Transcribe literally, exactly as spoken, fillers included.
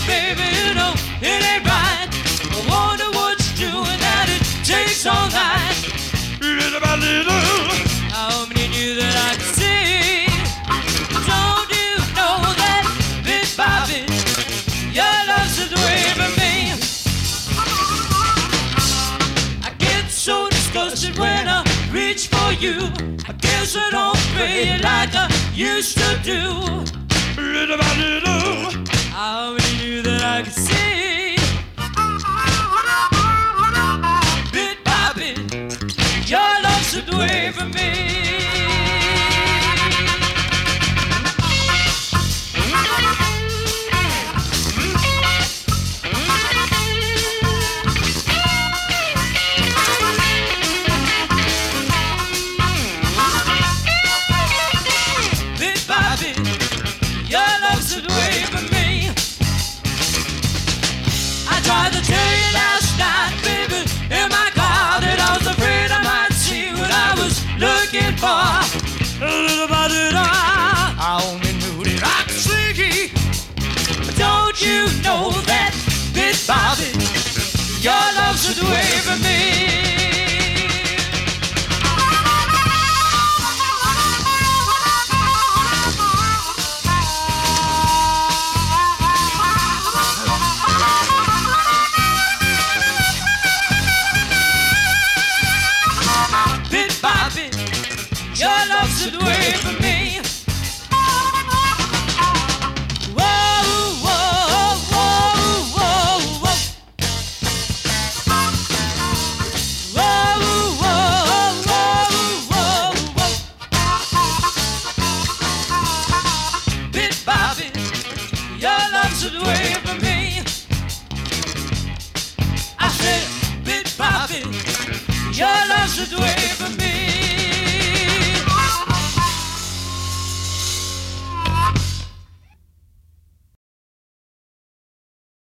baby, you know it ain't right. I wonder what you're doing that it takes all night. Little by little, how many knew that I could see? Don't you know that bit by bit, your love's the way for me? I get so disgusted when I reach for you. I guess I don't pray like I used to do. Little by little, how many knew that I could see? Bit by bit, your love slipped away from me. Bit by bit, your love slipped away from me. I tried to tell you last night, baby, in my car, that I was afraid I might see what I was looking for. Little by little, I only knew that I could see. But don't you know that bit by bit, your love slipped away from me? Bit by bit, your love slipped away from me. Whoa, whoa, whoa, whoa, whoa. Whoa, whoa, whoa, whoa, whoa. Bit by bit, your love slipped away from me. I said, bit by bit,